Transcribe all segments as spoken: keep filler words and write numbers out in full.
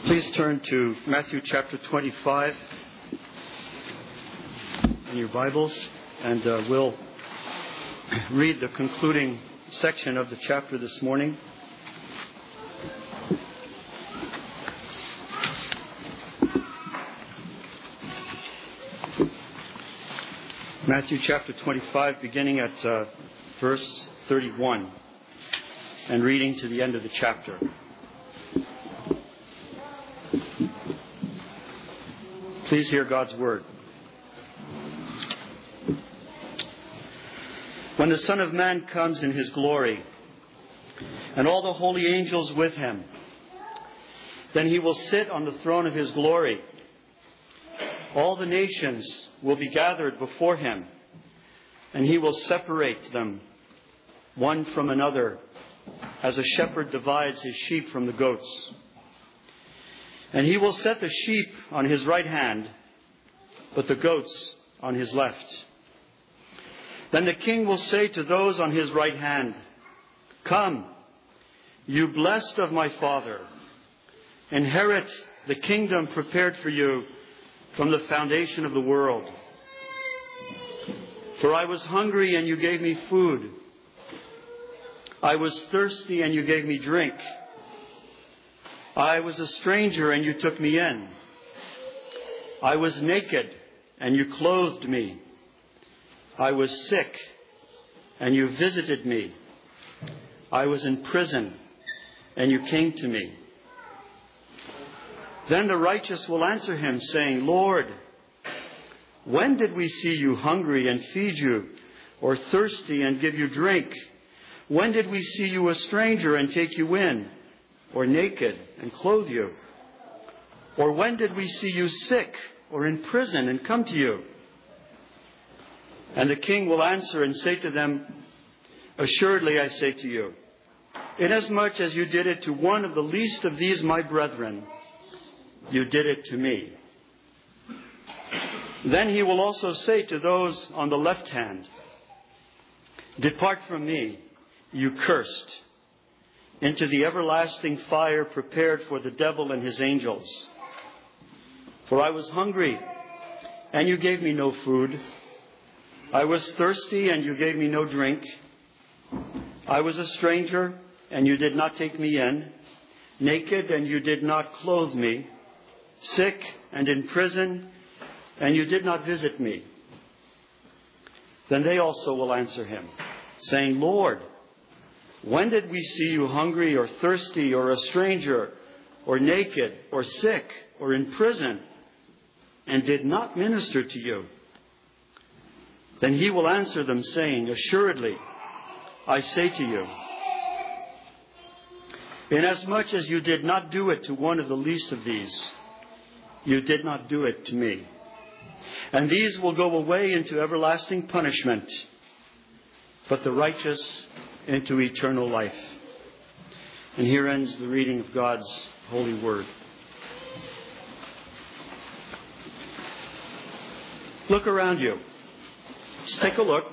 Please turn to Matthew chapter twenty-five in your Bibles, and uh, we'll read the concluding section of the chapter this morning. Matthew chapter twenty-five, beginning at uh, verse thirty-one, and reading to the end of the chapter. Please hear God's word. When the Son of Man comes in his glory, and all the holy angels with him, then he will sit on the throne of his glory. All the nations will be gathered before him, and he will separate them one from another, as a shepherd divides his sheep from the goats. And he will set the sheep on his right hand, but the goats on his left. Then the king will say to those on his right hand, "Come, you blessed of my Father, inherit the kingdom prepared for you from the foundation of the world. For I was hungry, and you gave me food. I was thirsty, and you gave me drink. I was a stranger, and you took me in. I was naked, and you clothed me. I was sick, and you visited me. I was in prison, and you came to me." Then the righteous will answer him, saying, "Lord, when did we see you hungry and feed you, or thirsty and give you drink? When did we see you a stranger and take you in, or naked and clothe you? Or when did we see you sick or in prison and come to you?" And the king will answer and say to them, "Assuredly I say to you, inasmuch as you did it to one of the least of these my brethren, you did it to me." Then he will also say to those on the left hand, "Depart from me, you cursed, into the everlasting fire prepared for the devil and his angels. For I was hungry, and you gave me no food. I was thirsty, and you gave me no drink. I was a stranger, and you did not take me in. Naked, and you did not clothe me. Sick and in prison, and you did not visit me." Then they also will answer him, saying, "Lord, when did we see you hungry or thirsty or a stranger or naked or sick or in prison and did not minister to you?" Then he will answer them, saying, "Assuredly, I say to you, inasmuch as you did not do it to one of the least of these, you did not do it to me. And these will go away into everlasting punishment, but the righteous into eternal life." And here ends the reading of God's holy word. Look around you. Just take a look.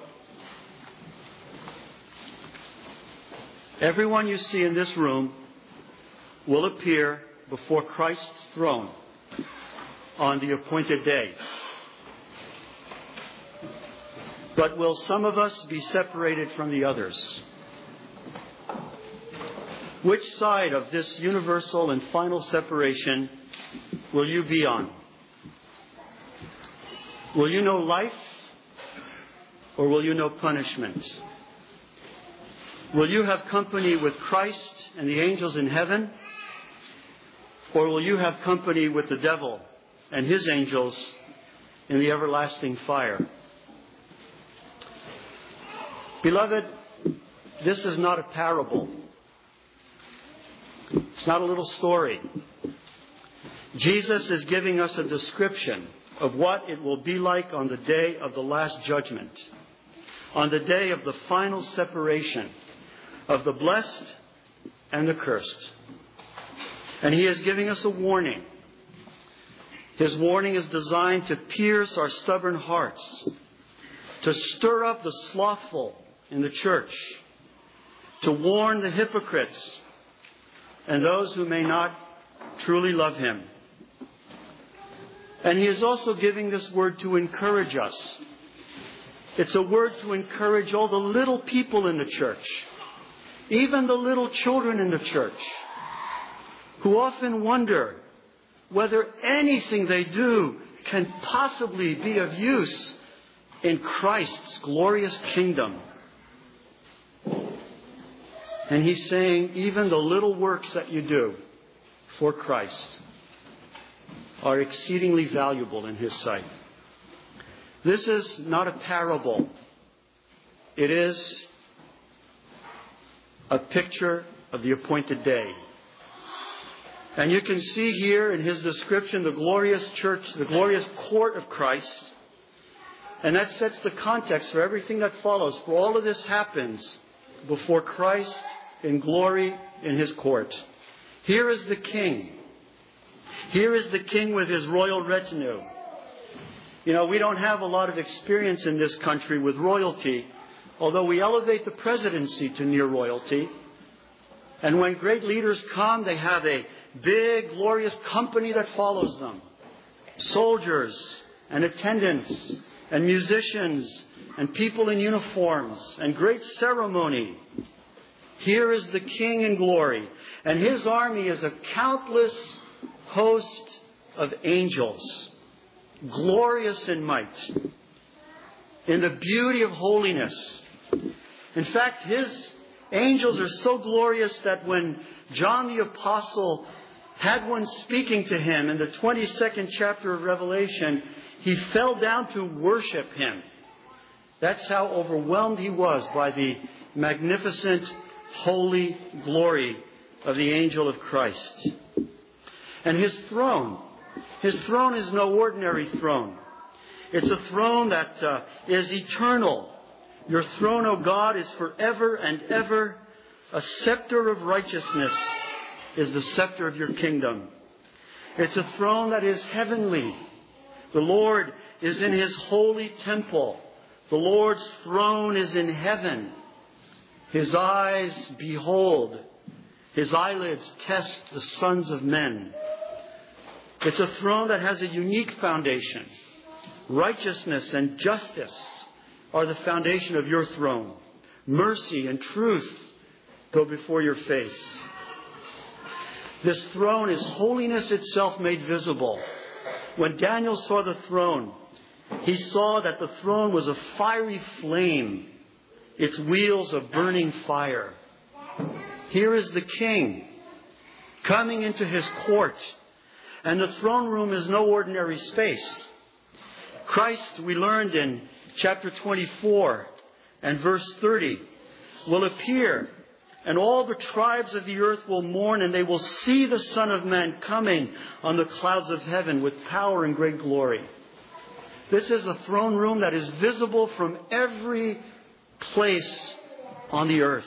Everyone you see in this room will appear before Christ's throne on the appointed day. But will some of us be separated from the others? Which side of this universal and final separation will you be on? Will you know life, or will you know punishment? Will you have company with Christ and the angels in heaven, or will you have company with the devil and his angels in the everlasting fire? Beloved, this is not a parable. It's not a little story. Jesus is giving us a description of what it will be like on the day of the last judgment, on the day of the final separation of the blessed and the cursed. And he is giving us a warning. His warning is designed to pierce our stubborn hearts, to stir up the slothful in the church, to warn the hypocrites and those who may not truly love Him. And He is also giving this word to encourage us. It's a word to encourage all the little people in the church, even the little children in the church, who often wonder whether anything they do can possibly be of use in Christ's glorious kingdom. And He's saying, even the little works that you do for Christ are exceedingly valuable in His sight. This is not a parable. It is a picture of the appointed day. And you can see here in His description the glorious church, the glorious court of Christ. And that sets the context for everything that follows. For all of this happens before Christ in glory in His court. Here is the King. Here is the King with His royal retinue. You know, we don't have a lot of experience in this country with royalty, although we elevate the presidency to near royalty. And when great leaders come, they have a big, glorious company that follows them. Soldiers and attendants and musicians and people in uniforms and great ceremony. Here is the King in glory, and His army is a countless host of angels, glorious in might, in the beauty of holiness. In fact, His angels are so glorious that when John the Apostle had one speaking to him in the twenty-second chapter of Revelation, he fell down to worship Him. That's how overwhelmed he was by the magnificent, holy glory of the angel of Christ. And His throne, His throne is no ordinary throne. It's a throne that uh, is eternal. Your throne, O God, is forever and ever. A scepter of righteousness is the scepter of your kingdom. It's a throne that is heavenly. The Lord is in His holy temple. The Lord's throne is in heaven. His eyes behold. His eyelids test the sons of men. It's a throne that has a unique foundation. Righteousness and justice are the foundation of your throne. Mercy and truth go before your face. This throne is holiness itself made visible. When Daniel saw the throne, he saw that the throne was a fiery flame, its wheels of burning fire. Here is the King coming into His court, and the throne room is no ordinary space. Christ, we learned in chapter twenty-four and verse thirty, will appear, and all the tribes of the earth will mourn, and they will see the Son of Man coming on the clouds of heaven with power and great glory. This is a throne room that is visible from every place on the earth.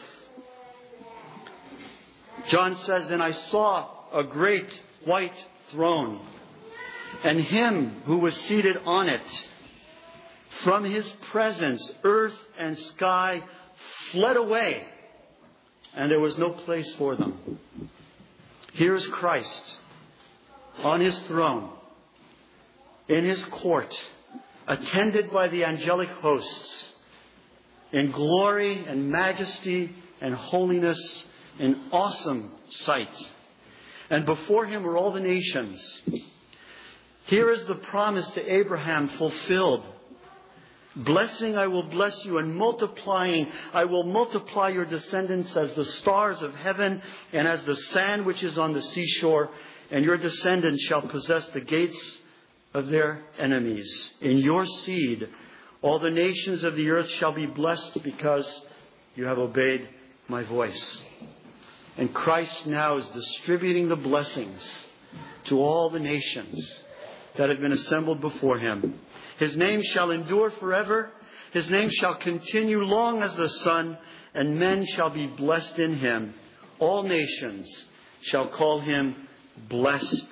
John says, "And I saw a great white throne, and Him who was seated on it. From His presence, earth and sky fled away, and there was no place for them." Here is Christ on His throne, in His court, attended by the angelic hosts, in glory and majesty and holiness, in awesome sight. And before Him are all the nations. Here is the promise to Abraham fulfilled. Blessing I will bless you, and multiplying I will multiply your descendants as the stars of heaven and as the sand which is on the seashore. And your descendants shall possess the gates of their enemies. In your seed all the nations of the earth shall be blessed, because you have obeyed my voice. And Christ now is distributing the blessings to all the nations that have been assembled before Him. His name shall endure forever. His name shall continue long as the sun, and men shall be blessed in Him. All nations shall call Him blessed.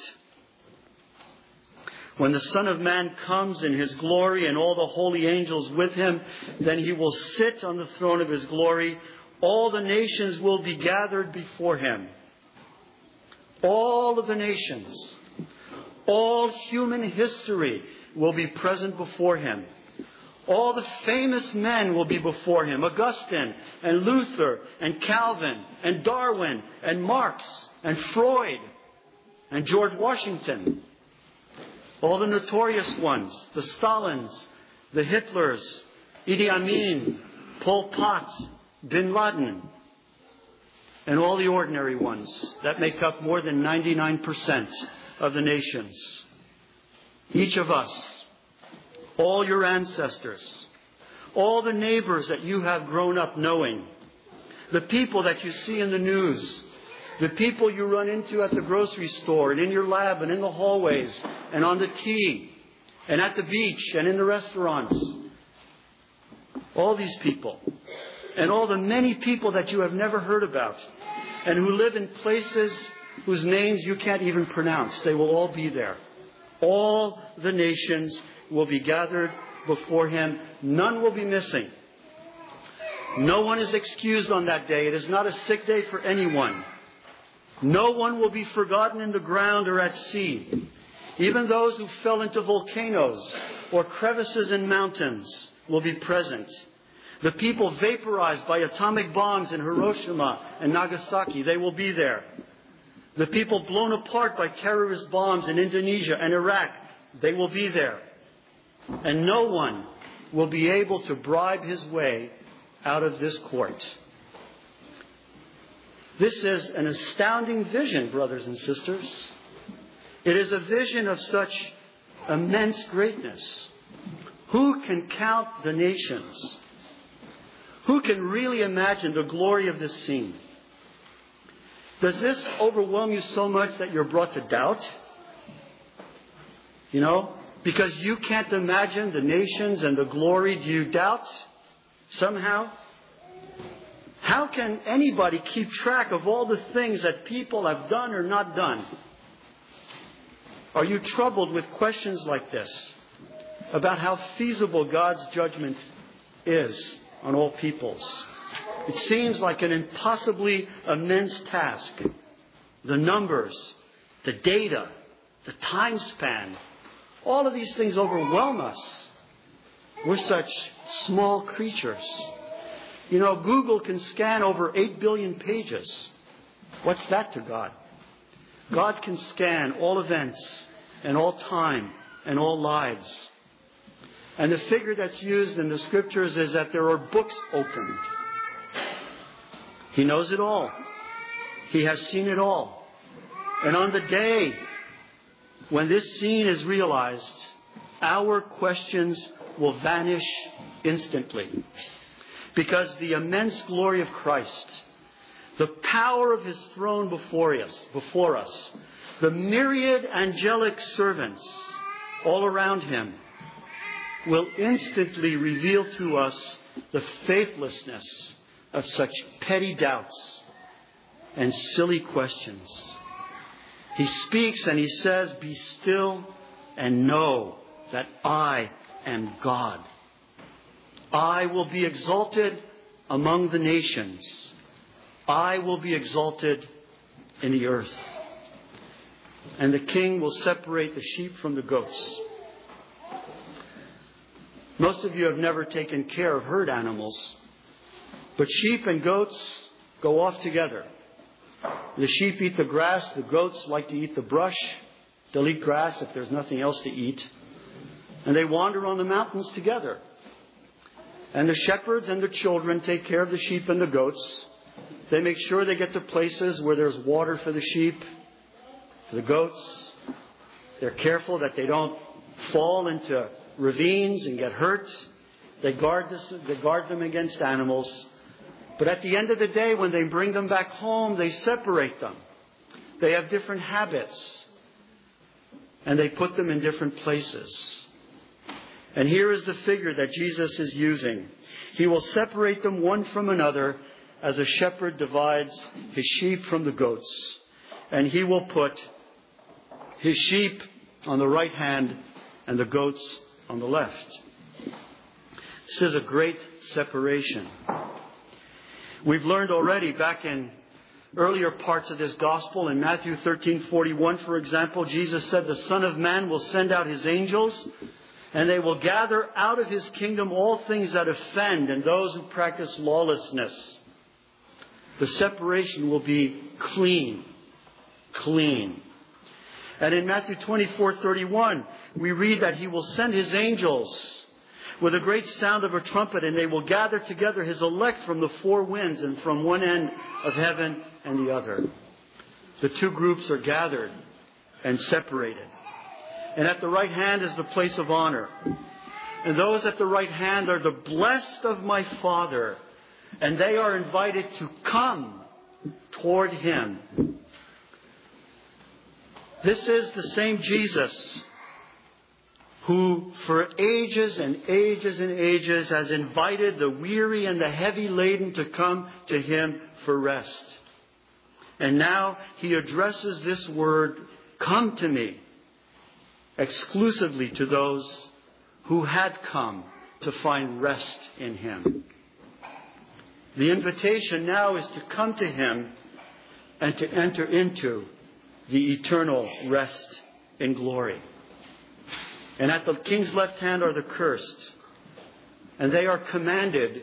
When the Son of Man comes in His glory and all the holy angels with Him, then He will sit on the throne of His glory. All the nations will be gathered before Him. All of the nations, all human history will be present before him. All the famous men will be before him. Augustine and Luther and Calvin and Darwin and Marx and Freud and George Washington. All the notorious ones, the Stalins, the Hitlers, Idi Amin, Pol Pot, Bin Laden, and all the ordinary ones that make up more than ninety-nine percent of the nations. Each of us, all your ancestors, all the neighbors that you have grown up knowing, the people that you see in the news, the people you run into at the grocery store and in your lab and in the hallways and on the T and at the beach and in the restaurants. All these people and all the many people that you have never heard about and who live in places whose names you can't even pronounce. They will all be there. All the nations will be gathered before him. None will be missing. No one is excused on that day. It is not a sick day for anyone. No one will be forgotten in the ground or at sea. Even those who fell into volcanoes or crevices in mountains will be present. The people vaporized by atomic bombs in Hiroshima and Nagasaki, they will be there. The people blown apart by terrorist bombs in Indonesia and Iraq, they will be there. And no one will be able to bribe his way out of this court. This is an astounding vision, brothers and sisters. It is a vision of such immense greatness. Who can count the nations? Who can really imagine the glory of this scene? Does this overwhelm you so much that you're brought to doubt? You know, because you can't imagine the nations and the glory, do you doubt somehow? How can anybody keep track of all the things that people have done or not done? Are you troubled with questions like this about how feasible God's judgment is on all peoples? It seems like an impossibly immense task. The numbers, the data, the time span, all of these things overwhelm us. We're such small creatures. You know, Google can scan over eight billion pages. What's that to God? God can scan all events and all time and all lives. And the figure that's used in the scriptures is that there are books opened. He knows it all. He has seen it all. And on the day when this scene is realized, our questions will vanish instantly. Because the immense glory of Christ, the power of his throne before us, before us, the myriad angelic servants all around him, will instantly reveal to us the faithlessness of such petty doubts and silly questions. He speaks and he says, "Be still and know that I am God. I will be exalted among the nations. I will be exalted in the earth. And the king will separate the sheep from the goats." Most of you have never taken care of herd animals, but sheep and goats go off together. The sheep eat the grass, the goats like to eat the brush. They'll eat grass if there's nothing else to eat. And they wander on the mountains together. And the shepherds and the children take care of the sheep and the goats. They make sure they get to places where there's water for the sheep, for the goats. They're careful that they don't fall into ravines and get hurt. They guard this, they guard them against animals. But at the end of the day, when they bring them back home, they separate them. They have different habits. And they put them in different places. And here is the figure that Jesus is using. He will separate them one from another as a shepherd divides his sheep from the goats. And he will put his sheep on the right hand and the goats on the left. This is a great separation. We've learned already back in earlier parts of this gospel. In Matthew thirteen forty-one, for example, Jesus said, "The Son of Man will send out His angels, and they will gather out of His kingdom all things that offend and those who practice lawlessness." The separation will be clean. Clean. And in Matthew twenty-four thirty-one, we read that He will send His angels with a great sound of a trumpet, and they will gather together His elect from the four winds and from one end of heaven and the other. The two groups are gathered and separated. And at the right hand is the place of honor. And those at the right hand are the blessed of my Father, and they are invited to come toward Him. This is the same Jesus who for ages and ages and ages has invited the weary and the heavy laden to come to Him for rest. And now He addresses this word, "Come to me," exclusively to those who had come to find rest in Him. The invitation now is to come to Him and to enter into the eternal rest in glory. And at the King's left hand are the cursed, and they are commanded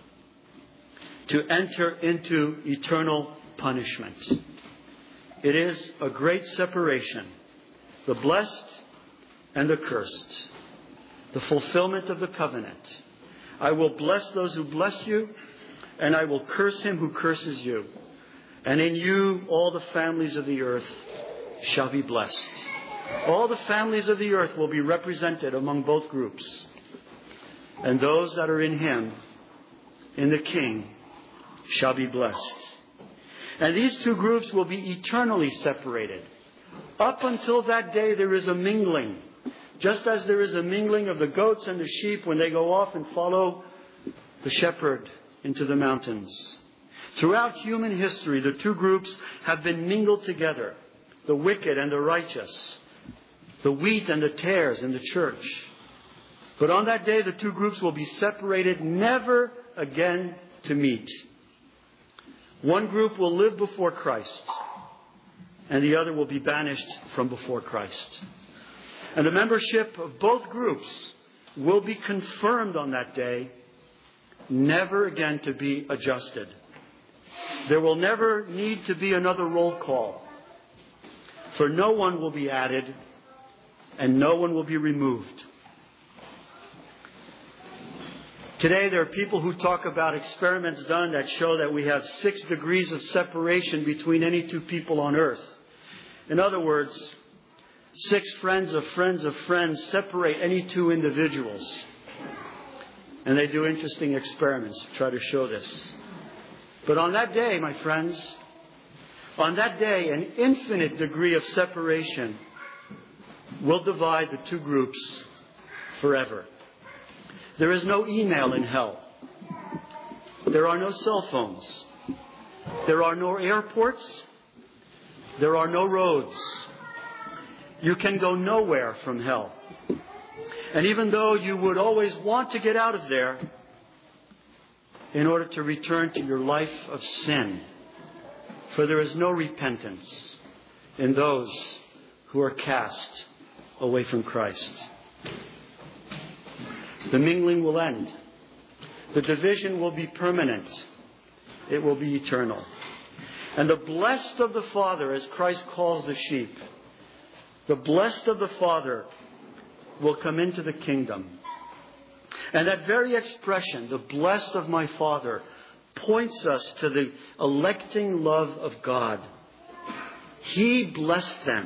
to enter into eternal punishment. It is a great separation, the blessed and the cursed, the fulfillment of the covenant. "I will bless those who bless you, and I will curse him who curses you. And in you all the families of the earth shall be blessed." All the families of the earth will be represented among both groups. And those that are in Him, in the King, shall be blessed. And these two groups will be eternally separated. Up until that day there is a mingling. Just as there is a mingling of the goats and the sheep when they go off and follow the shepherd into the mountains. Throughout human history, the two groups have been mingled together. The wicked and the righteous. The wheat and the tares in the church. But on that day, the two groups will be separated, never again to meet. One group will live before Christ, and the other will be banished from before Christ. And the membership of both groups will be confirmed on that day, never again to be adjusted. There will never need to be another roll call, for no one will be added and no one will be removed. Today there are people who talk about experiments done that show that we have six degrees of separation between any two people on earth. In other words, six friends of friends of friends separate any two individuals. And they do interesting experiments to try to show this. But on that day, my friends, on that day, an infinite degree of separation will divide the two groups forever. There is no email in hell. There are no cell phones. There are no airports. There are no roads. You can go nowhere from hell. And even though you would always want to get out of there in order to return to your life of sin, for there is no repentance in those who are cast away from Christ. The mingling will end. The division will be permanent. It will be eternal. And the blessed of the Father, as Christ calls the sheep, the blessed of the Father will come into the kingdom. And that very expression, the blessed of my Father, points us to the electing love of God. He blessed them.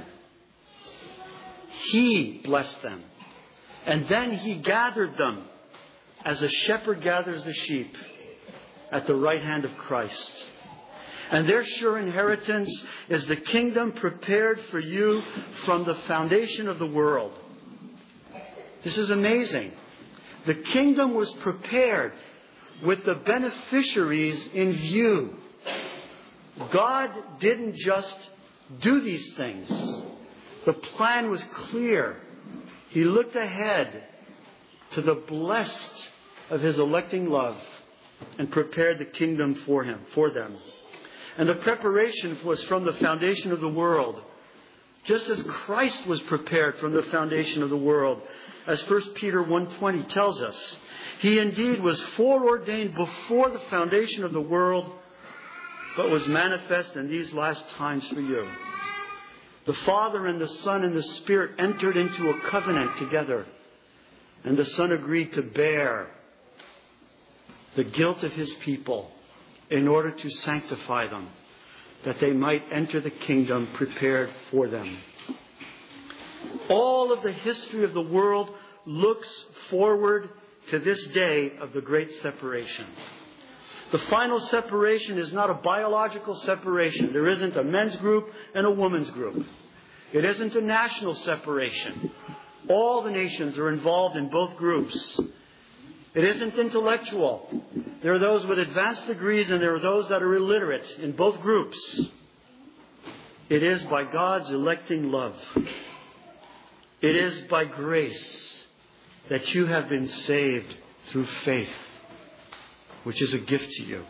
He blessed them. And then He gathered them as a shepherd gathers the sheep at the right hand of Christ. And their sure inheritance is the kingdom prepared for you from the foundation of the world. This is amazing. The kingdom was prepared with the beneficiaries in view. God didn't just do these things. The plan was clear. He looked ahead to the blessed of His electing love and prepared the kingdom for him, for them. And the preparation was from the foundation of the world. Just as Christ was prepared from the foundation of the world. As First Peter one twenty tells us. He indeed was foreordained before the foundation of the world, but was manifest in these last times for you. The Father and the Son and the Spirit entered into a covenant together. And the Son agreed to bear the guilt of His people in order to sanctify them, that they might enter the kingdom prepared for them. All of the history of the world looks forward to this day of the great separation. The final separation is not a biological separation. There isn't a men's group and a woman's group. It isn't a national separation. All the nations are involved in both groups. It isn't intellectual. There are those with advanced degrees and there are those that are illiterate in both groups. It is by God's electing love. It is by grace that you have been saved through faith, which is a gift to you.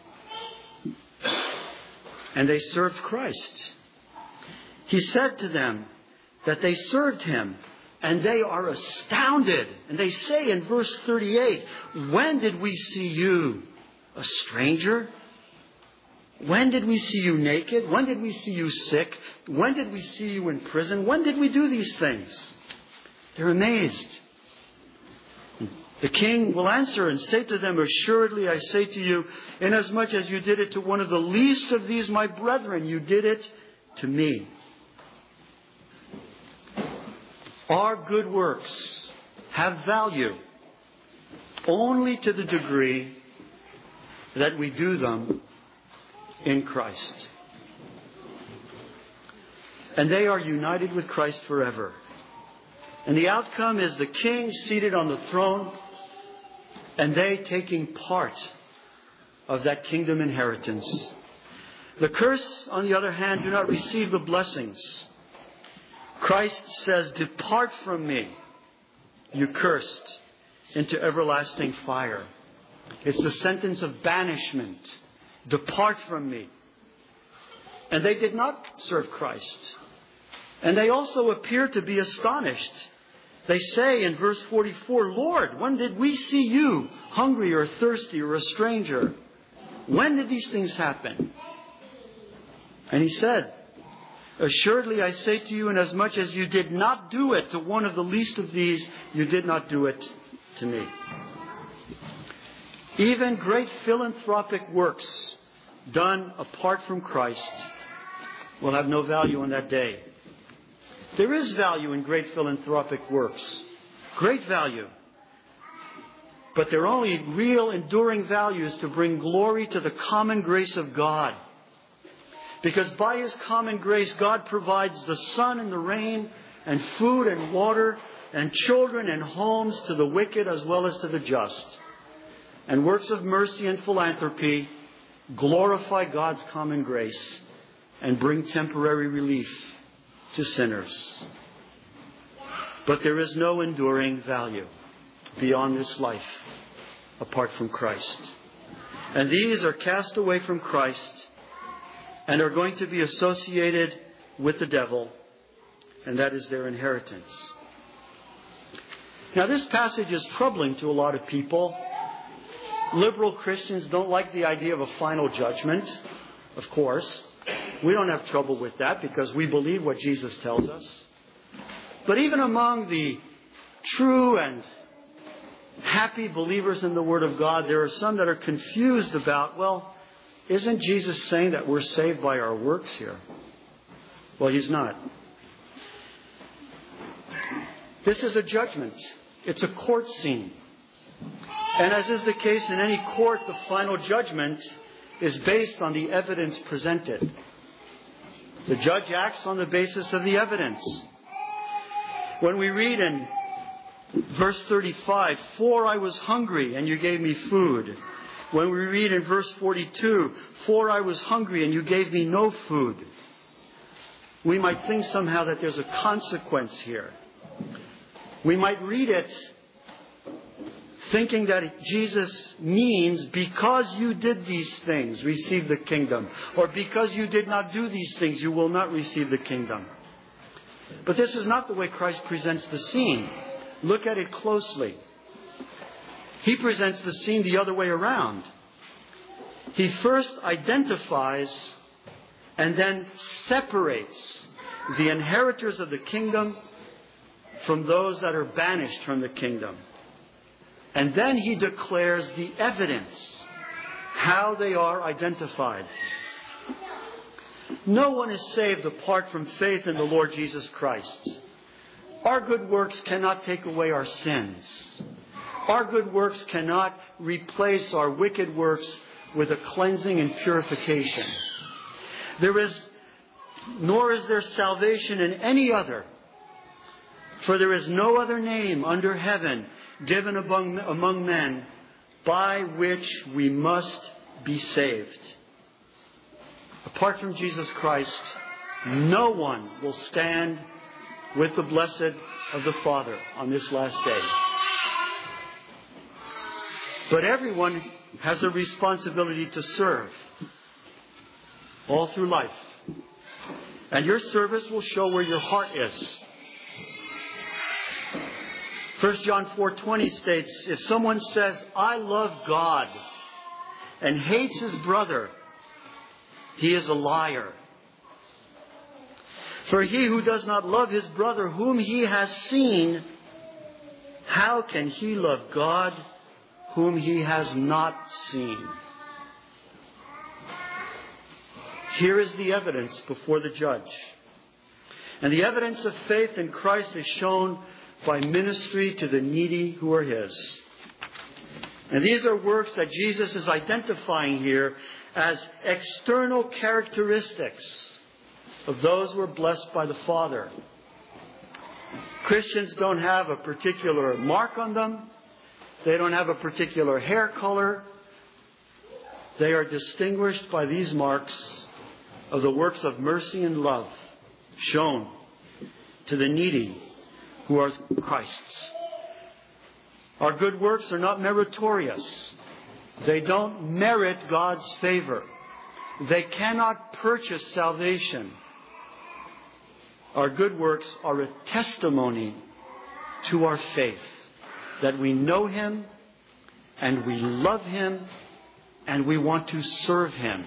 And they served Christ. He said to them that they served Him, and they are astounded. And they say in verse thirty-eight, when did we see you a stranger? When did we see you naked? When did we see you sick? When did we see you in prison? When did we do these things? They're amazed. The king will answer and say to them, assuredly I say to you, inasmuch as you did it to one of the least of these my brethren, you did it to me. Our good works have value only to the degree that we do them in Christ. And they are united with Christ forever. And the outcome is the king seated on the throne and they taking part of that kingdom inheritance. The curse, on the other hand, do not receive the blessings. Christ says, depart from me, you cursed, into everlasting fire. It's the sentence of banishment. Depart from me. And they did not serve Christ. And they also appear to be astonished. They say in verse forty-four, Lord, when did we see you hungry or thirsty or a stranger? When did these things happen? And He said, assuredly I say to you, inasmuch as you did not do it to one of the least of these, you did not do it to me. Even great philanthropic works done apart from Christ will have no value on that day. There is value in great philanthropic works. Great value. But their only real enduring value is to bring glory to the common grace of God. Because by His common grace, God provides the sun and the rain and food and water and children and homes to the wicked as well as to the just. And works of mercy and philanthropy glorify God's common grace and bring temporary relief to sinners. But there is no enduring value beyond this life apart from Christ. And these are cast away from Christ and are going to be associated with the devil, and that is their inheritance. Now, this passage is troubling to a lot of people. Liberal Christians don't like the idea of a final judgment, of course. We don't have trouble with that because we believe what Jesus tells us. But even among the true and happy believers in the Word of God, there are some that are confused about, well, isn't Jesus saying that we're saved by our works here? Well, He's not. This is a judgment. It's a court scene. And as is the case in any court, the final judgment is based on the evidence presented. The judge acts on the basis of the evidence. When we read in verse thirty-five, for I was hungry and you gave me food. When we read in verse forty-two, for I was hungry and you gave me no food. We might think somehow that there's a consequence here. We might read it thinking that Jesus means because you did these things, receive the kingdom. Or because you did not do these things, you will not receive the kingdom. But this is not the way Christ presents the scene. Look at it closely. He presents the scene the other way around. He first identifies and then separates the inheritors of the kingdom from those that are banished from the kingdom. And then he declares the evidence, how they are identified. No one is saved apart from faith in the Lord Jesus Christ. Our good works cannot take away our sins. Our good works cannot replace our wicked works with a cleansing and purification. There is, nor is there salvation in any other. For there is no other name under heaven given among, among men by which we must be saved. Apart from Jesus Christ, no one will stand with the blessed of the Father on this last day. But everyone has a responsibility to serve all through life. And your service will show where your heart is. First John four twenty states, if someone says, I love God, and hates his brother, he is a liar. For he who does not love his brother whom he has seen, how can he love God whom he has not seen? Here is the evidence before the judge. And the evidence of faith in Christ is shown by ministry to the needy who are his. And these are works that Jesus is identifying here as external characteristics of those who are blessed by the Father. Christians don't have a particular mark on them. They don't have a particular hair color. They are distinguished by these marks of the works of mercy and love shown to the needy who are Christ's. Our good works are not meritorious. They don't merit God's favor. They cannot purchase salvation. Our good works are a testimony to our faith, that we know Him and we love Him and we want to serve Him.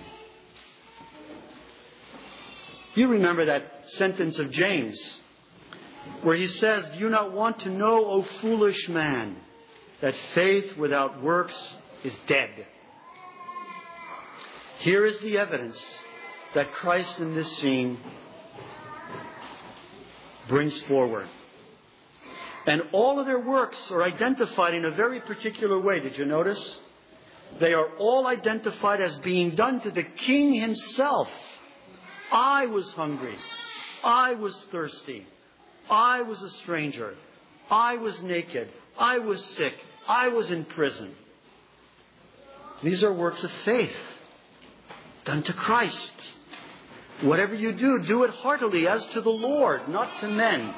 You remember that sentence of James where he says, do you not want to know, O foolish man, that faith without works is dead? Here is the evidence that Christ in this scene brings forward. And all of their works are identified in a very particular way. Did you notice? They are all identified as being done to the King Himself. I was hungry. I was thirsty. I was a stranger. I was naked. I was sick. I was in prison. These are works of faith done to Christ. Whatever you do, do it heartily as to the Lord, not to men.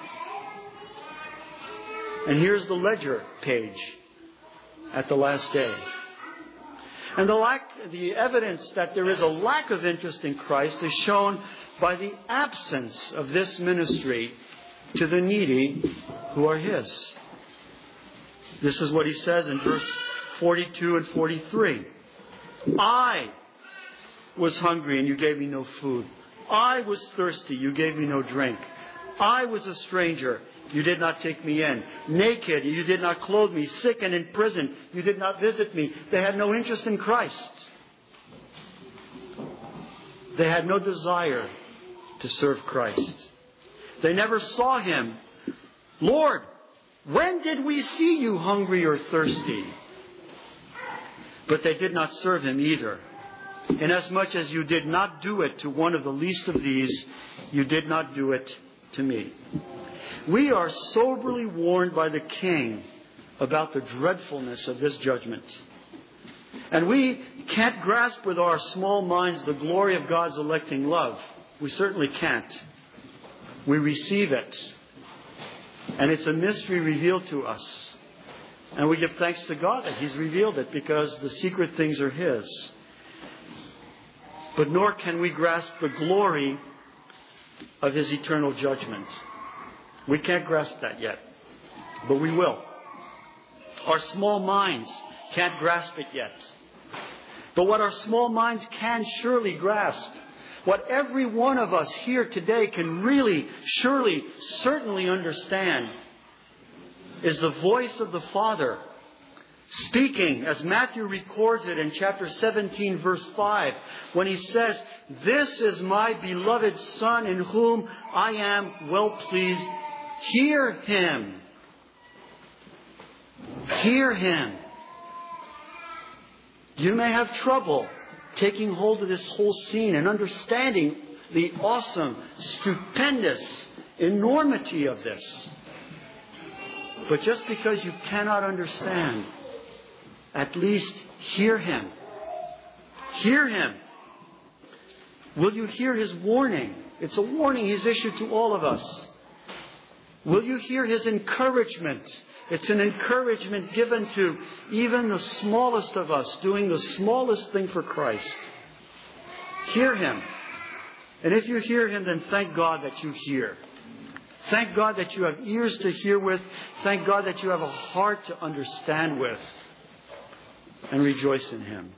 And here's the ledger page at the last day. And the lack, the evidence that there is a lack of interest in Christ is shown by the absence of this ministry to the needy who are His. This is what He says in verse forty-two and forty-three. I was hungry and you gave me no food. I was thirsty, you gave me no drink. I was a stranger, you did not take me in. Naked, you did not clothe me. Sick and in prison, you did not visit me. They had no interest in Christ. They had no desire to serve Christ. They never saw Him. Lord, when did we see you hungry or thirsty? But they did not serve Him either. Inasmuch as you did not do it to one of the least of these, you did not do it to me. We are soberly warned by the King about the dreadfulness of this judgment. And we can't grasp with our small minds the glory of God's electing love. We certainly can't. We receive it. And it's a mystery revealed to us. And we give thanks to God that He's revealed it, because the secret things are His. But nor can we grasp the glory of His eternal judgment. We can't grasp that yet, but we will. Our small minds can't grasp it yet. But what our small minds can surely grasp, what every one of us here today can really, surely, certainly understand, is the voice of the Father speaking, as Matthew records it in chapter seventeen, verse five, when He says, "This is my beloved Son in whom I am well pleased. Hear Him." Hear Him. You may have trouble taking hold of this whole scene and understanding the awesome, stupendous enormity of this. But just because you cannot understand, at least hear Him. Hear Him. Will you hear His warning? It's a warning He's issued to all of us. Will you hear His encouragement? It's an encouragement given to even the smallest of us doing the smallest thing for Christ. Hear Him. And if you hear Him, then thank God that you hear. Thank God that you have ears to hear with. Thank God that you have a heart to understand with. And rejoice in Him.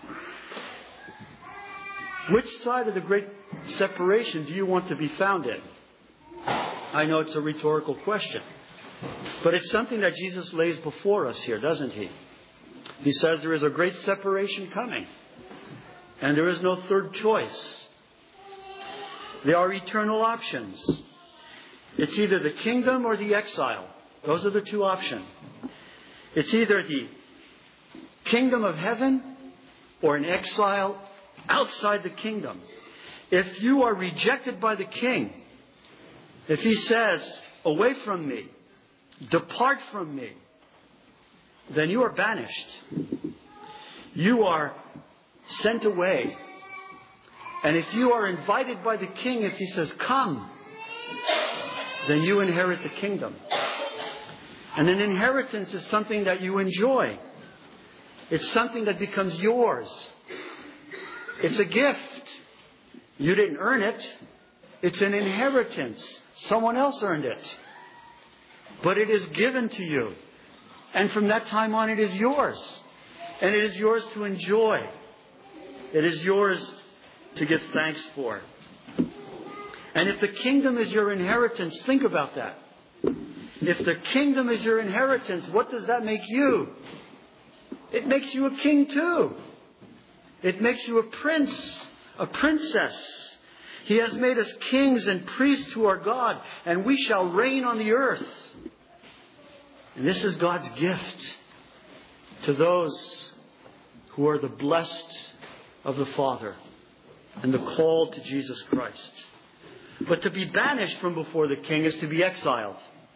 Which side of the great separation do you want to be found in? I know it's a rhetorical question. But it's something that Jesus lays before us here, doesn't He? He says there is a great separation coming. And there is no third choice. There are eternal options. It's either the kingdom or the exile. Those are the two options. It's either the kingdom of heaven or an exile outside the kingdom. If you are rejected by the King, if He says, "Away from me, depart from me," then you are banished. You are sent away. And if you are invited by the King, if He says, "Come," then you inherit the kingdom. And an inheritance is something that you enjoy. It's something that becomes yours. It's a gift. You didn't earn it. It's an inheritance. Someone else earned it. But it is given to you. And from that time on, it is yours. And it is yours to enjoy. It is yours to give thanks for. And if the kingdom is your inheritance, think about that. If the kingdom is your inheritance, what does that make you? It makes you a king too. It makes you a prince, a princess. He has made us kings and priests to our God, and we shall reign on the earth. And this is God's gift to those who are the blessed of the Father and the called to Jesus Christ. But to be banished from before the King is to be exiled.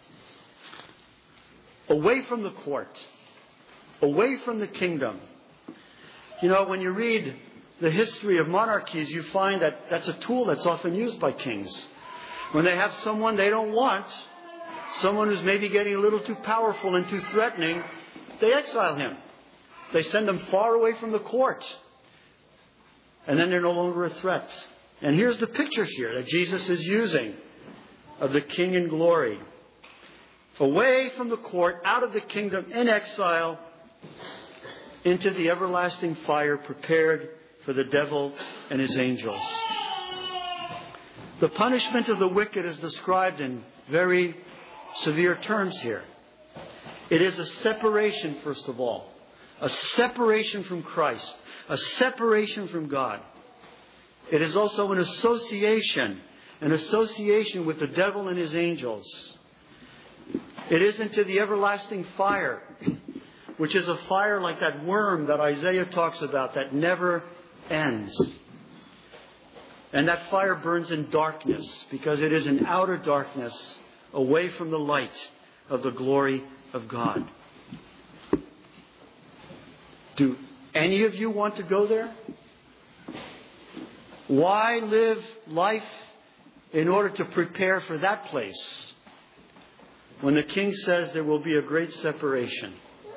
Away from the court. Away from the kingdom. You know, when you read the history of monarchies, you find that that's a tool that's often used by kings. When they have someone they don't want, someone who's maybe getting a little too powerful and too threatening, they exile him. They send him far away from the court. And then they're no longer a threat. And here's the picture here that Jesus is using of the King in glory. Away from the court, out of the kingdom, in exile, into the everlasting fire prepared for the devil and his angels. The punishment of the wicked is described in very severe terms here. It is a separation, first of all. A separation from Christ. A separation from God. It is also an association. An association with the devil and his angels. It is into the everlasting fire, which is a fire like that worm that Isaiah talks about that never ends. And that fire burns in darkness because it is in outer darkness, away from the light of the glory of God. Do any of you want to go there? Why live life in order to prepare for that place when the King says there will be a great separation?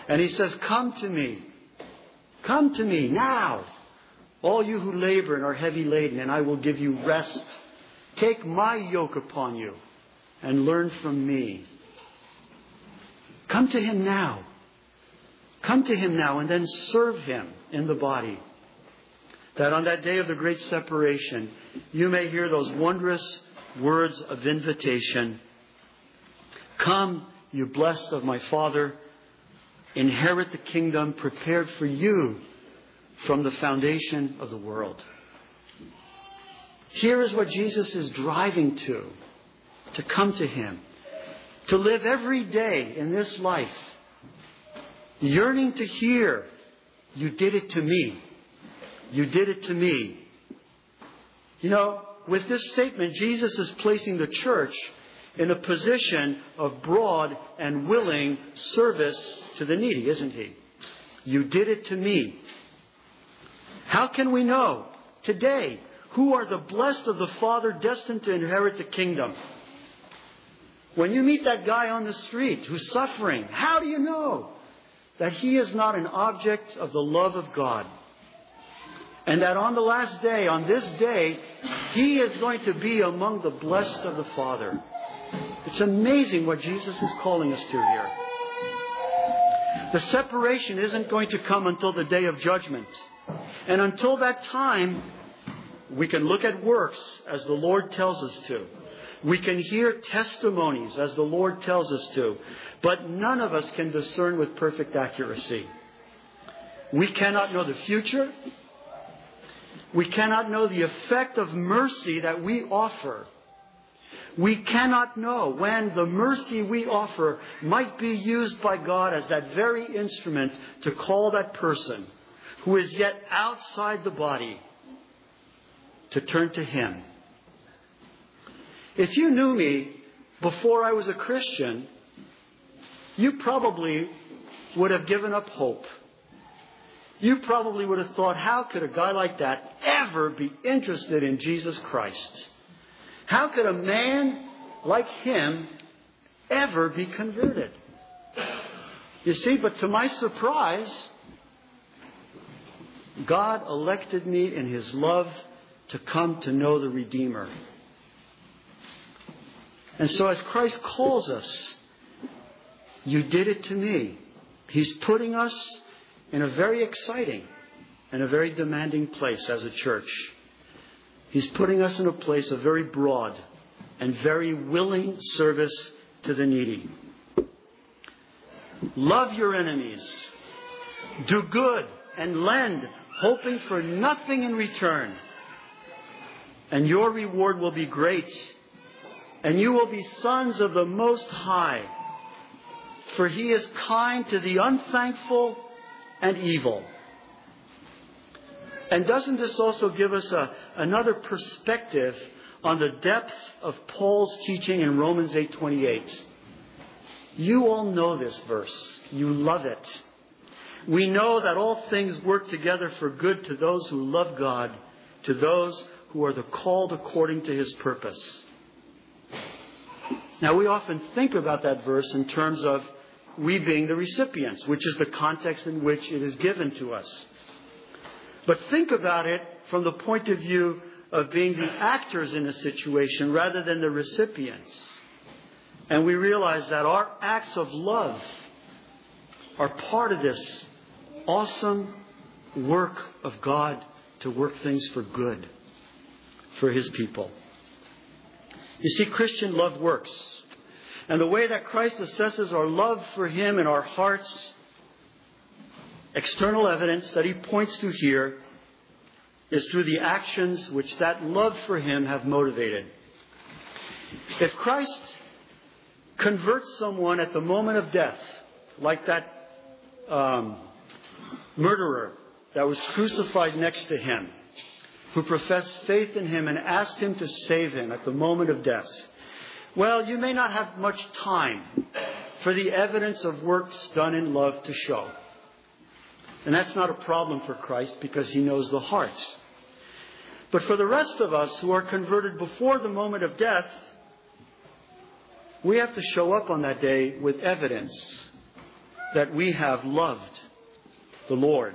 And He says, come to me. Come to me now, all you who labor and are heavy laden, and I will give you rest. Take my yoke upon you and learn from me. Come to Him now. Come to Him now and then serve Him in the body. That on that day of the great separation, you may hear those wondrous words of invitation. Come, you blessed of my Father, inherit the kingdom prepared for you from the foundation of the world. Here is what Jesus is driving to, to come to Him, to live every day in this life, yearning to hear, you did it to me. You did it to me. You know, with this statement, Jesus is placing the church in a position of broad and willing service to the needy, isn't He? You did it to me. How can we know today who are the blessed of the Father destined to inherit the kingdom? When you meet that guy on the street who's suffering, how do you know that he is not an object of the love of God? And that on the last day, on this day, he is going to be among the blessed of the Father. It's amazing what Jesus is calling us to here. The separation isn't going to come until the day of judgment. And until that time, we can look at works as the Lord tells us to. We can hear testimonies as the Lord tells us to. But none of us can discern with perfect accuracy. We cannot know the future. We cannot know the effect of mercy that we offer. We cannot know when the mercy we offer might be used by God as that very instrument to call that person who is yet outside the body to turn to Him. If you knew me before I was a Christian, you probably would have given up hope. You probably would have thought, how could a guy like that ever be interested in Jesus Christ? How could a man like him ever be converted? You see, but to my surprise, God elected me in His love to come to know the Redeemer. And so as Christ calls us, you did it to me. He's putting us in a very exciting and a very demanding place as a church. He's putting us in a place of very broad and very willing service to the needy. Love your enemies. Do good and lend, hoping for nothing in return. And your reward will be great. And you will be sons of the Most High. For He is kind to the unthankful and evil. And doesn't this also give us a, another perspective on the depth of Paul's teaching in Romans eight twenty-eight? You all know this verse. You love it. We know that all things work together for good to those who love God, to those who are the called according to His purpose. Now, we often think about that verse in terms of we being the recipients, which is the context in which it is given to us. But think about it from the point of view of being the actors in a situation rather than the recipients. And we realize that our acts of love are part of this awesome work of God to work things for good for His people. You see, Christian love works. And the way that Christ assesses our love for Him in our hearts, external evidence that He points to here, is through the actions which that love for Him have motivated. If Christ converts someone at the moment of death, like that um, murderer that was crucified next to Him, who professed faith in Him and asked Him to save him at the moment of death, well, you may not have much time for the evidence of works done in love to show. And that's not a problem for Christ because He knows the heart. But for the rest of us who are converted before the moment of death, we have to show up on that day with evidence that we have loved the Lord.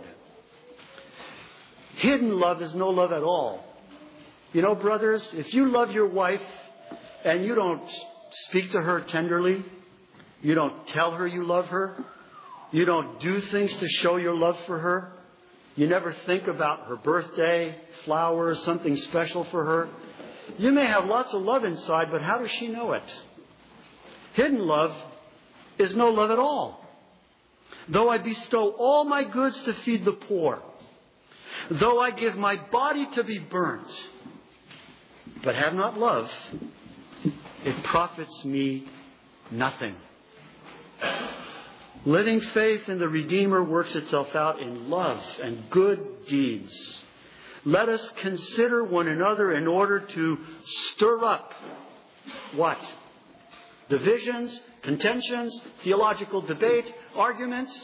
Hidden love is no love at all. You know, brothers, if you love your wife and you don't speak to her tenderly, you don't tell her you love her, you don't do things to show your love for her, you never think about her birthday, flowers, something special for her, you may have lots of love inside, but how does she know it? Hidden love is no love at all. Though I bestow all my goods to feed the poor, though I give my body to be burnt, but have not love, it profits me nothing. Living faith in the Redeemer works itself out in love and good deeds. Let us consider one another in order to stir up what? Divisions, contentions, theological debate, arguments,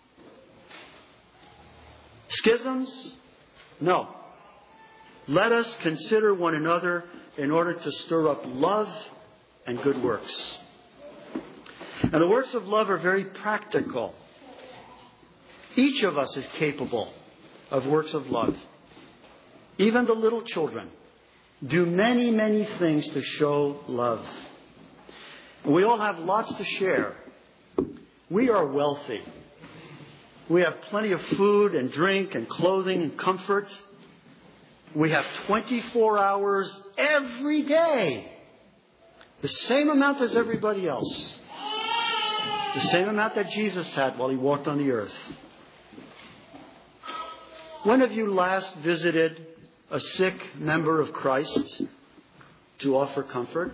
schisms? No. Let us consider one another in order to stir up love and good works. And the works of love are very practical. Each of us is capable of works of love. Even the little children do many, many things to show love. We all have lots to share. We are wealthy. We have plenty of food and drink and clothing and comfort. We have twenty-four hours every day. The same amount as everybody else. The same amount that Jesus had while he walked on the earth. When have you last visited a sick member of Christ to offer comfort?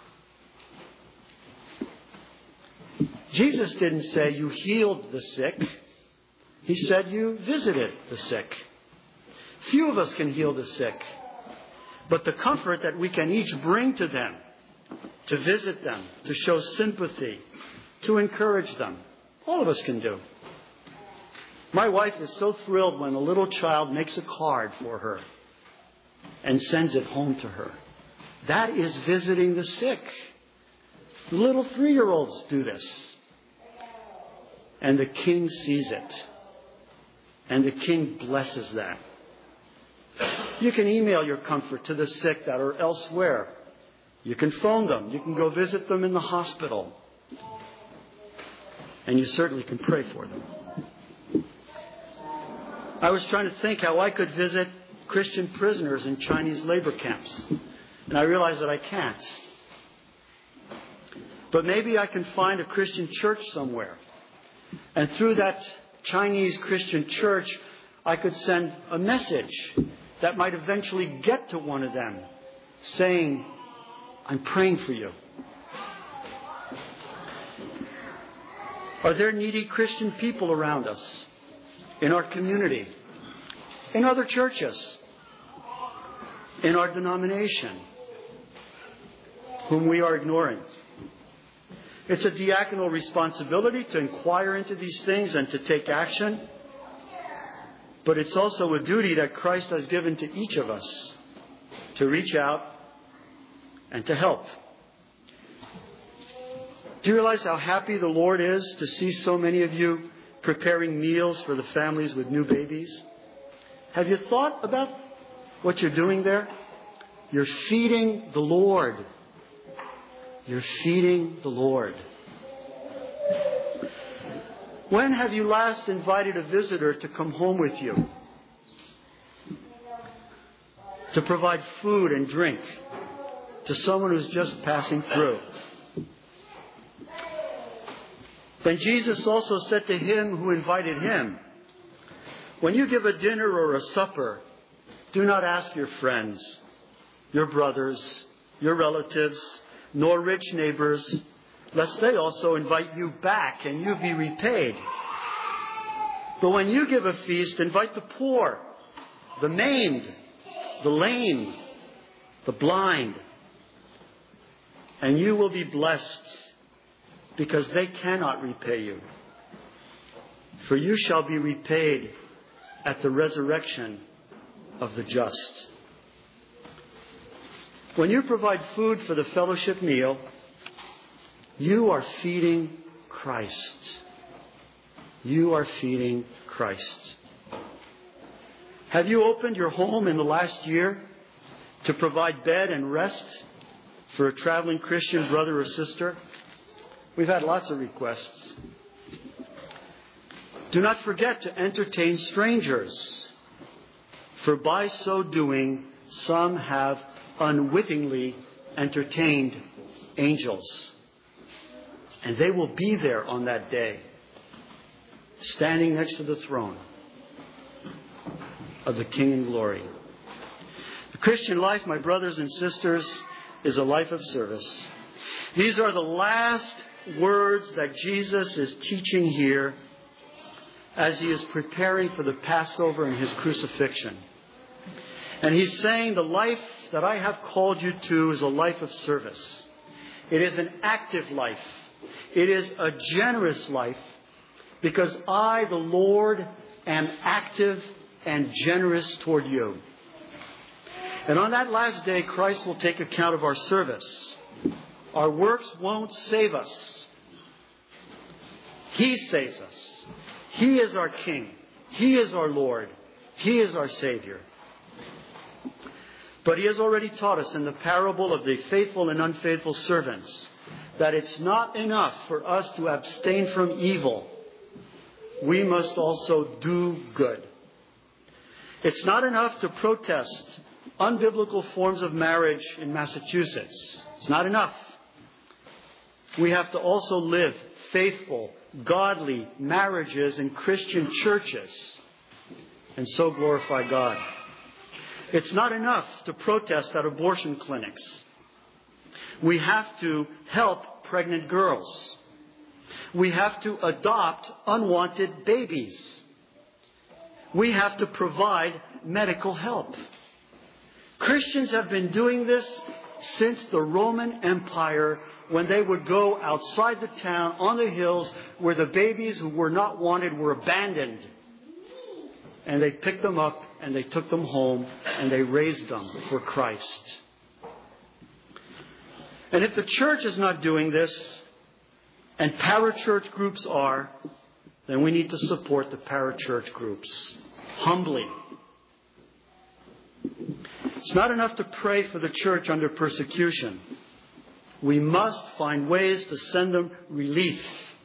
Jesus didn't say you healed the sick. He said you visited the sick. Few of us can heal the sick. But the comfort that we can each bring to them, to visit them, to show sympathy, to encourage them, all of us can do. My wife is so thrilled when a little child makes a card for her and sends it home to her. That is visiting the sick. Little three-year-olds do this. And the King sees it. And the King blesses that. You can email your comfort to the sick that are elsewhere. You can phone them. You can go visit them in the hospital. And you certainly can pray for them. I was trying to think how I could visit Christian prisoners in Chinese labor camps. And I realized that I can't. But maybe I can find a Christian church somewhere. And through that Chinese Christian church, I could send a message that might eventually get to one of them, saying, I'm praying for you. Are there needy Christian people around us, in our community, in other churches, in our denomination, whom we are ignoring? It's a diaconal responsibility to inquire into these things and to take action. But it's also a duty that Christ has given to each of us to reach out and to help. Do you realize how happy the Lord is to see so many of you preparing meals for the families with new babies? Have you thought about what you're doing there? You're feeding the Lord. You're feeding the Lord. When have you last invited a visitor to come home with you? To provide food and drink to someone who's just passing through? Then Jesus also said to him who invited him, when you give a dinner or a supper, do not ask your friends, your brothers, your relatives, nor rich neighbors, lest they also invite you back and you be repaid. But when you give a feast, invite the poor, the maimed, the lame, the blind, and you will be blessed, because they cannot repay you. For you shall be repaid at the resurrection of the just. When you provide food for the fellowship meal, you are feeding Christ. You are feeding Christ. Have you opened your home in the last year to provide bed and rest for a traveling Christian brother or sister? We've had lots of requests. Do not forget to entertain strangers, for by so doing, some have unwittingly entertained angels. And they will be there on that day, standing next to the throne of the King in glory. The Christian life, my brothers and sisters, is a life of service. These are the last words that Jesus is teaching here as he is preparing for the Passover and his crucifixion. And he's saying the life that I have called you to is a life of service. It is an active life. It is a generous life because I, the Lord, am active and generous toward you. And on that last day, Christ will take account of our service. Our works won't save us. He saves us. He is our King. He is our Lord. He is our Savior. But he has already taught us in the parable of the faithful and unfaithful servants that it's not enough for us to abstain from evil. We must also do good. It's not enough to protest unbiblical forms of marriage in Massachusetts. It's not enough. We have to also live faithful, godly marriages in Christian churches and so glorify God. It's not enough to protest at abortion clinics. We have to help pregnant girls. We have to adopt unwanted babies. We have to provide medical help. Christians have been doing this since the Roman Empire, when they would go outside the town on the hills where the babies who were not wanted were abandoned. And they picked them up and they took them home and they raised them for Christ. And if the church is not doing this, and parachurch groups are, then we need to support the parachurch groups humbly. It's not enough to pray for the church under persecution. We must find ways to send them relief.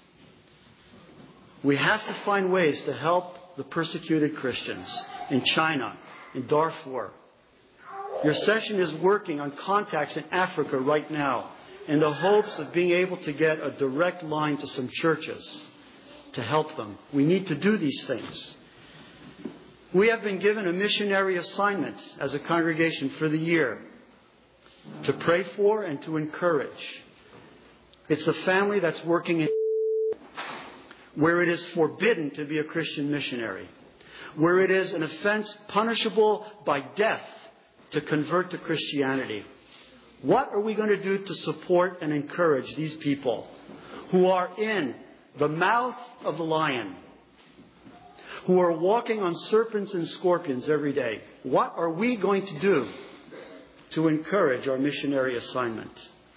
We have to find ways to help the persecuted Christians in China, in Darfur. Your session is working on contacts in Africa right now in the hopes of being able to get a direct line to some churches to help them. We need to do these things. We have been given a missionary assignment as a congregation for the year to pray for and to encourage. It's a family that's working in where it is forbidden to be a Christian missionary, where it is an offense punishable by death to convert to Christianity. What are we going to do to support and encourage these people who are in the mouth of the lion, who are walking on serpents and scorpions every day? What are we going to do to encourage our missionary assignment?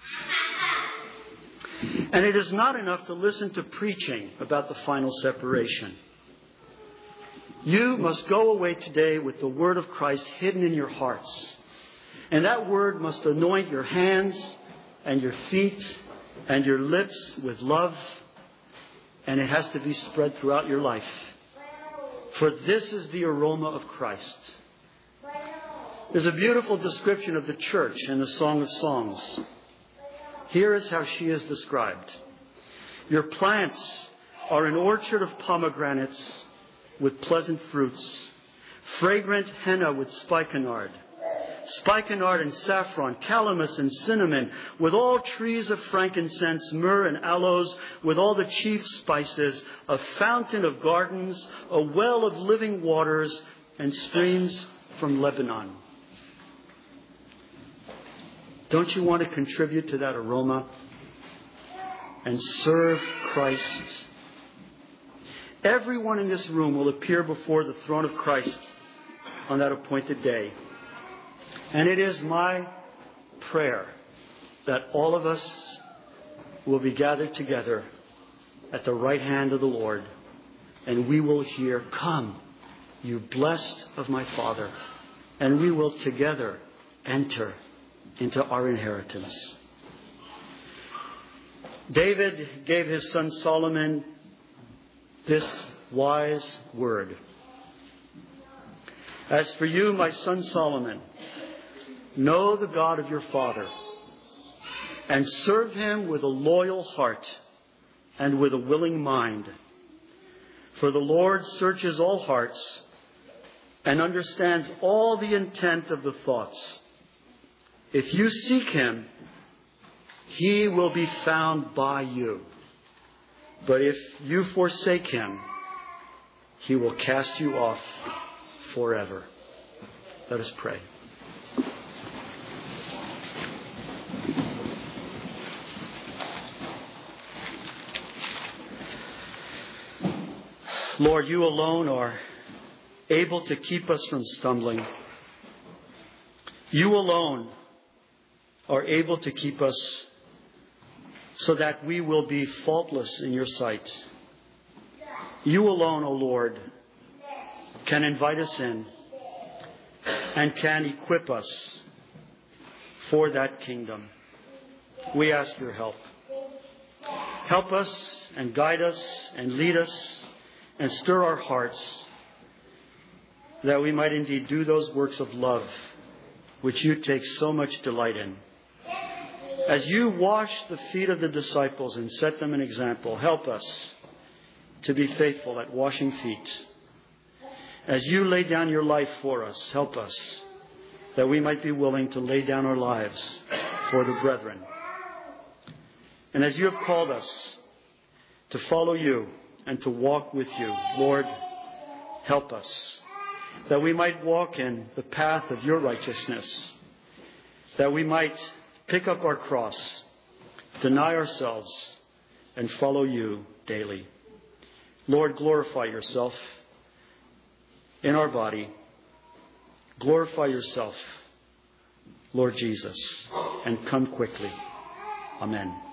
And it is not enough to listen to preaching about the final separation. You must go away today with the word of Christ hidden in your hearts. And that word must anoint your hands and your feet and your lips with love. And it has to be spread throughout your life. For this is the aroma of Christ. There's a beautiful description of the church in the Song of Songs. Here is how she is described. Your plants are an orchard of pomegranates with pleasant fruits, fragrant henna with spikenard, spikenard and saffron, calamus and cinnamon, with all trees of frankincense, myrrh and aloes, with all the chief spices, a fountain of gardens, a well of living waters, and streams from Lebanon. Don't you want to contribute to that aroma and serve Christ? Everyone in this room will appear before the throne of Christ on that appointed day. And it is my prayer that all of us will be gathered together at the right hand of the Lord, and we will hear, "Come, you blessed of my Father," and we will together enter into our inheritance. David gave his son Solomon this wise word. "As for you, my son Solomon, know the God of your father, and serve him with a loyal heart and with a willing mind. For the Lord searches all hearts and understands all the intent of the thoughts. If you seek him, he will be found by you. But if you forsake him, he will cast you off forever." Let us pray. Lord, you alone are able to keep us from stumbling. You alone are able to keep us so that we will be faultless in your sight. You alone, O Lord, can invite us in and can equip us for that kingdom. We ask your help. Help us and guide us and lead us and stir our hearts that we might indeed do those works of love which you take so much delight in. As you wash the feet of the disciples and set them an example, help us to be faithful at washing feet. As you lay down your life for us, help us that we might be willing to lay down our lives for the brethren. And as you have called us to follow you and to walk with you, Lord, help us that we might walk in the path of your righteousness, that we might pick up our cross, deny ourselves, and follow you daily. Lord, glorify yourself in our body. Glorify yourself, Lord Jesus, and come quickly. Amen.